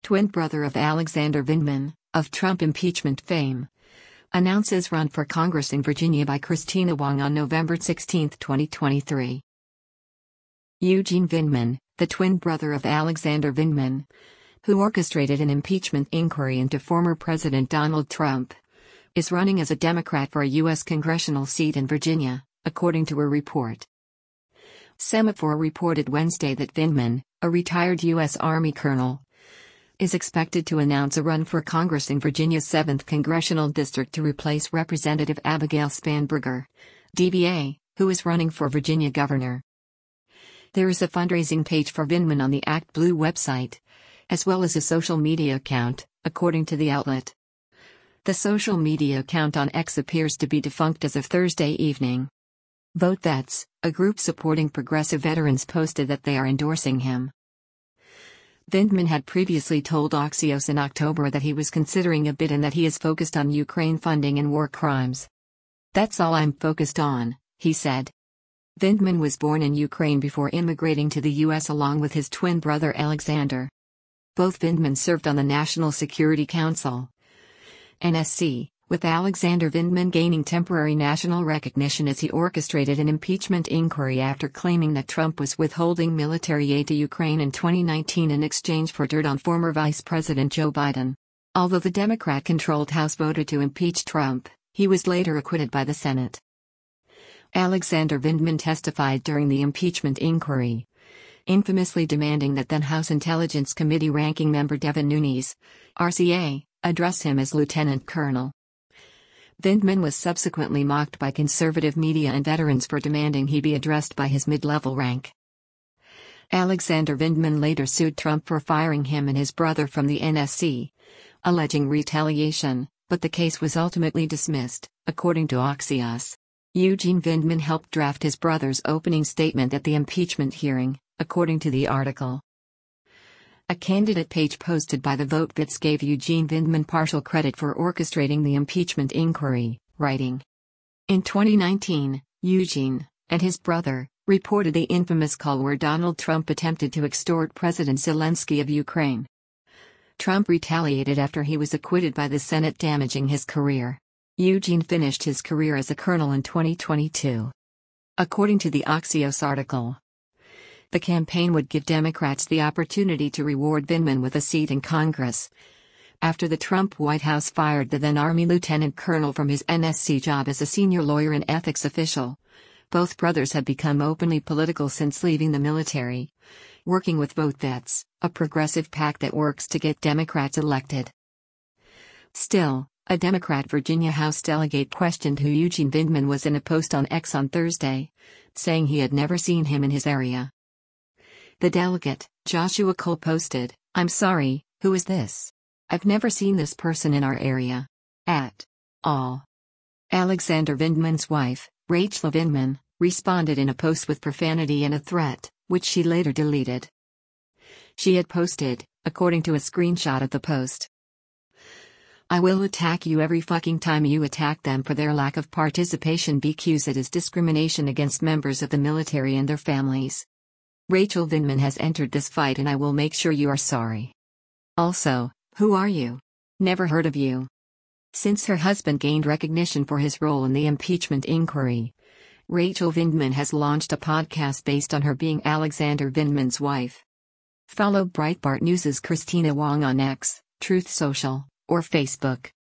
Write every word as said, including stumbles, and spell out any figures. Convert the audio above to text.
twin brother of Alexander Vindman, of Trump impeachment fame, announces run for Congress in Virginia by Kristina Wong on November sixteenth, twenty twenty-three. Eugene Vindman, the twin brother of Alexander Vindman, who orchestrated an impeachment inquiry into former President Donald Trump, is running as a Democrat for a U S congressional seat in Virginia, according to a report. Semaphore reported Wednesday that Vindman, a retired U S Army colonel, is expected to announce a run for Congress in Virginia's seventh Congressional District to replace Representative Abigail Spanberger, D B A, who is running for Virginia governor. There is a fundraising page for Vindman on the Act Blue website, as well as a social media account, according to the outlet. The social media account on X appears to be defunct as of Thursday evening. Vote Vets, a group supporting progressive veterans, posted that they are endorsing him. Vindman had previously told Axios in October that he was considering a bid and that he is focused on Ukraine funding and war crimes. "That's all I'm focused on," he said. Vindman was born in Ukraine before immigrating to the U S along with his twin brother Alexander. Both Vindman served on the National Security Council, N S C, with Alexander Vindman gaining temporary national recognition as he orchestrated an impeachment inquiry after claiming that Trump was withholding military aid to Ukraine in twenty nineteen in exchange for dirt on former Vice President Joe Biden. Although the Democrat-controlled House voted to impeach Trump, he was later acquitted by the Senate. Alexander Vindman testified during the impeachment inquiry, infamously demanding that then House Intelligence Committee ranking member Devin Nunes, R C A, address him as lieutenant colonel. Vindman was subsequently mocked by conservative media and veterans for demanding he be addressed by his mid-level rank. Alexander Vindman later sued Trump for firing him and his brother from the N S C, alleging retaliation, but the case was ultimately dismissed, according to Axios. Eugene Vindman helped draft his brother's opening statement at the impeachment hearing, according to the article. A candidate page posted by the Vote Vets gave Eugene Vindman partial credit for orchestrating the impeachment inquiry, writing, "In twenty nineteen, Eugene, and his brother, reported the infamous call where Donald Trump attempted to extort President Zelensky of Ukraine. Trump retaliated after he was acquitted by the Senate, damaging his career. Eugene finished his career as a colonel in twenty twenty-two. According to the Axios article, the campaign would give Democrats the opportunity to reward Vindman with a seat in Congress. After the Trump White House fired the then Army lieutenant colonel from his N S C job as a senior lawyer and ethics official, both brothers had become openly political since leaving the military, working with Vote Vets, a progressive PAC that works to get Democrats elected. Still, a Democrat Virginia House delegate questioned who Eugene Vindman was in a post on X on Thursday, saying he had never seen him in his area. The delegate, Joshua Cole, posted, "I'm sorry, who is this? I've never seen this person in our area. At all." Alexander Vindman's wife, Rachel Vindman, responded in a post with profanity and a threat, which she later deleted. She had posted, according to a screenshot of the post, "I will attack you every fucking time you attack them for their lack of participation because it is discrimination against members of the military and their families. Rachel Vindman has entered this fight and I will make sure you are sorry. Also, who are you? Never heard of you." Since her husband gained recognition for his role in the impeachment inquiry, Rachel Vindman has launched a podcast based on her being Alexander Vindman's wife. Follow Breitbart News' Kristina Wong on X, Truth Social, or Facebook.